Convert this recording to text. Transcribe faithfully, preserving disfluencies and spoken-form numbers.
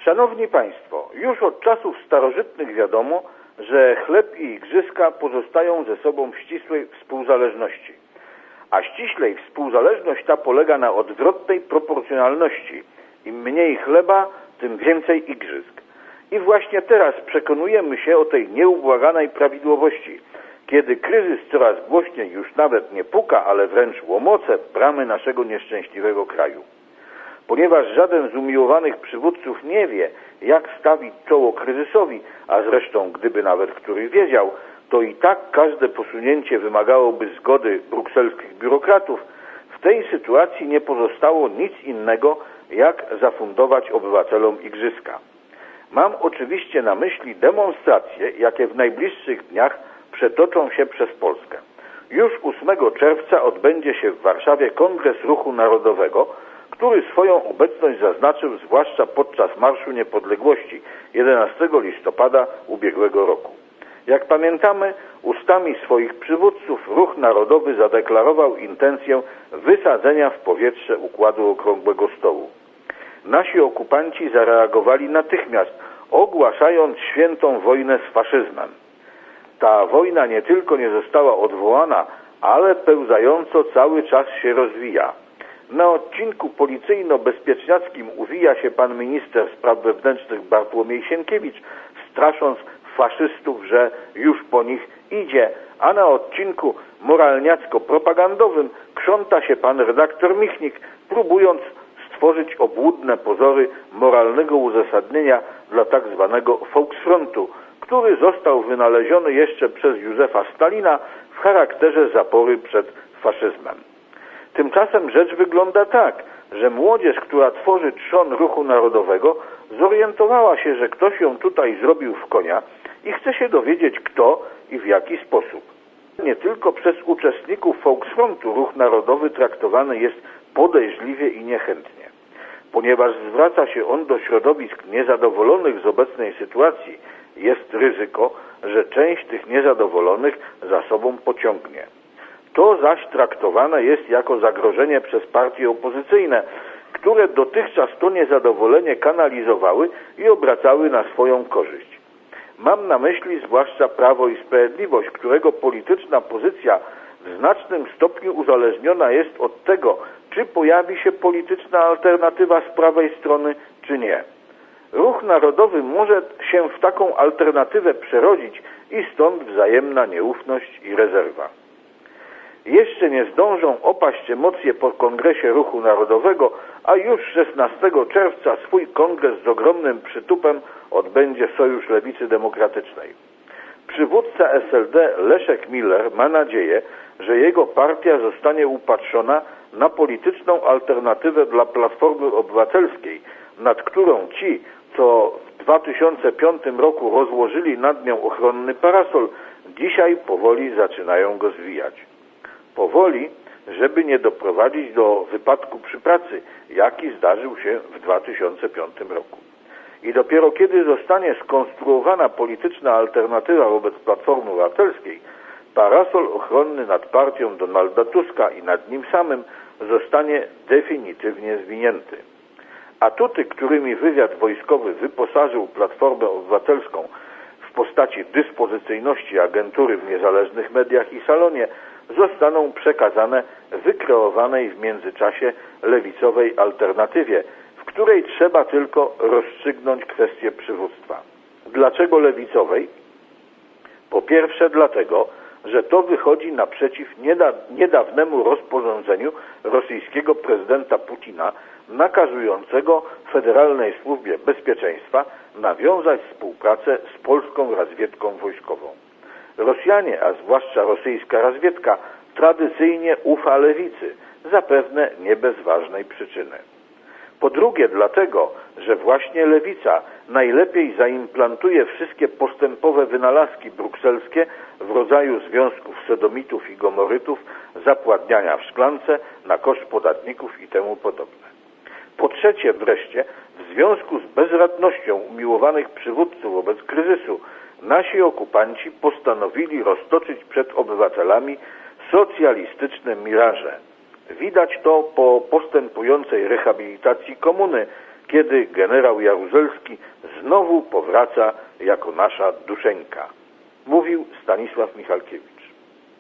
Szanowni Państwo, już od czasów starożytnych wiadomo, że chleb i igrzyska pozostają ze sobą w ścisłej współzależności. A ściślej współzależność ta polega na odwrotnej proporcjonalności. Im mniej chleba, tym więcej igrzysk. I właśnie teraz przekonujemy się o tej nieubłaganej prawidłowości, kiedy kryzys coraz głośniej już nawet nie puka, ale wręcz łomoce bramy naszego nieszczęśliwego kraju. Ponieważ żaden z umiłowanych przywódców nie wie, jak stawić czoło kryzysowi, a zresztą gdyby nawet który wiedział, to i tak każde posunięcie wymagałoby zgody brukselskich biurokratów, w tej sytuacji nie pozostało nic innego, jak zafundować obywatelom igrzyska. Mam oczywiście na myśli demonstracje, jakie w najbliższych dniach przetoczą się przez Polskę. Już ósmego czerwca odbędzie się w Warszawie Kongres Ruchu Narodowego, który swoją obecność zaznaczył zwłaszcza podczas Marszu Niepodległości jedenastego listopada ubiegłego roku. Jak pamiętamy, ustami swoich przywódców Ruch Narodowy zadeklarował intencję wysadzenia w powietrze układu okrągłego stołu. Nasi okupanci zareagowali natychmiast, ogłaszając świętą wojnę z faszyzmem. Ta wojna nie tylko nie została odwołana, ale pełzająco cały czas się rozwija. Na odcinku policyjno-bezpieczniackim uwija się pan minister spraw wewnętrznych Bartłomiej Sienkiewicz, strasząc faszystów, że już po nich idzie, a na odcinku moralniacko-propagandowym krząta się pan redaktor Michnik, próbując stworzyć obłudne pozory moralnego uzasadnienia dla tak zwanego Volksfrontu, który został wynaleziony jeszcze przez Józefa Stalina w charakterze zapory przed faszyzmem. Tymczasem rzecz wygląda tak, że młodzież, która tworzy trzon Ruchu Narodowego, zorientowała się, że ktoś ją tutaj zrobił w konia i chce się dowiedzieć kto i w jaki sposób. Nie tylko przez uczestników Volksfrontu Ruch Narodowy traktowany jest podejrzliwie i niechętnie. Ponieważ zwraca się on do środowisk niezadowolonych z obecnej sytuacji, jest ryzyko, że część tych niezadowolonych za sobą pociągnie. To zaś traktowane jest jako zagrożenie przez partie opozycyjne, które dotychczas to niezadowolenie kanalizowały i obracały na swoją korzyść. Mam na myśli zwłaszcza Prawo i Sprawiedliwość, którego polityczna pozycja w znacznym stopniu uzależniona jest od tego, czy pojawi się polityczna alternatywa z prawej strony, czy nie. Ruch Narodowy może się w taką alternatywę przerodzić i stąd wzajemna nieufność i rezerwa. Jeszcze nie zdążą opaść emocje po Kongresie Ruchu Narodowego, a już szesnastego czerwca swój kongres z ogromnym przytupem odbędzie Sojusz Lewicy Demokratycznej. Przywódca S L D Leszek Miller ma nadzieję, że jego partia zostanie upatrzona na polityczną alternatywę dla Platformy Obywatelskiej, nad którą ci, co w dwa tysiące piątym roku rozłożyli nad nią ochronny parasol, dzisiaj powoli zaczynają go zwijać. Powoli, żeby nie doprowadzić do wypadku przy pracy, jaki zdarzył się w dwa tysiące piątym roku. I dopiero kiedy zostanie skonstruowana polityczna alternatywa wobec Platformy Obywatelskiej, parasol ochronny nad partią Donalda Tuska i nad nim samym zostanie definitywnie zwinięty. Atuty, którymi wywiad wojskowy wyposażył Platformę Obywatelską w postaci dyspozycyjności agentury w niezależnych mediach i salonie, zostaną przekazane wykreowanej w międzyczasie lewicowej alternatywie, w której trzeba tylko rozstrzygnąć kwestię przywództwa. Dlaczego lewicowej? Po pierwsze dlatego, że to wychodzi naprzeciw niedawnemu rozporządzeniu rosyjskiego prezydenta Putina nakazującego Federalnej Służbie Bezpieczeństwa nawiązać współpracę z polską razwiedką wojskową. Rosjanie, a zwłaszcza rosyjska razwiedka, tradycyjnie ufa lewicy, zapewne nie bez ważnej przyczyny. Po drugie dlatego, że właśnie lewica najlepiej zaimplantuje wszystkie postępowe wynalazki brukselskie w rodzaju związków sodomitów i gomorytów, zapładniania w szklance na koszt podatników i temu podobne. Po trzecie wreszcie, w związku z bezradnością umiłowanych przywódców wobec kryzysu, nasi okupanci postanowili roztoczyć przed obywatelami socjalistyczne miraże. Widać to po postępującej rehabilitacji komuny, kiedy generał Jaruzelski znowu powraca jako nasza duszeńka. Mówił Stanisław Michalkiewicz.